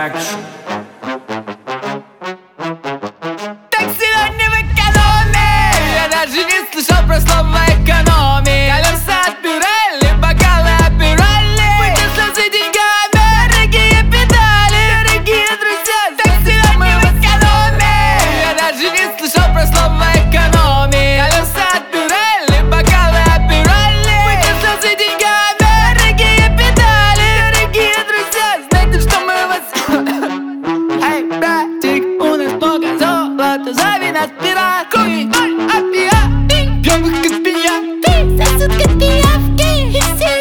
Production. Такси не в экономии. Я даже не слышал про слово экономии. Колеса отбирали, бокалы отбирали. Пути слезы деньгами, дорогие педали. Дорогие друзья, такси мы в экономии. Я даже не слышал про слово экономии. Колеса отбирали, бокалы отбирали. Пути слезы деньгами, дорогие педали. Дорогие друзья, знаете, что мы вас... Эй, братик, у нас много золота, зови нас пираты. Пьем их как свинья, Сосуд как пиявки, и все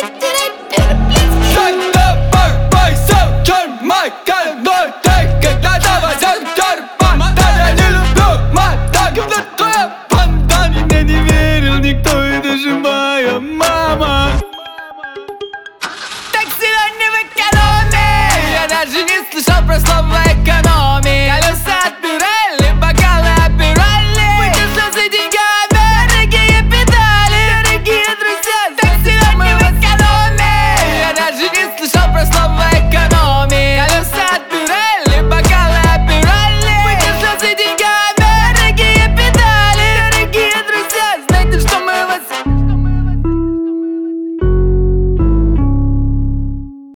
мой корной, ты когда-то возьмешь тюрьма. Да, я не люблю мать, твоя банда. Мне не верил никто, и даже моя мама. Такси не в экономии. Я даже не слышал про слово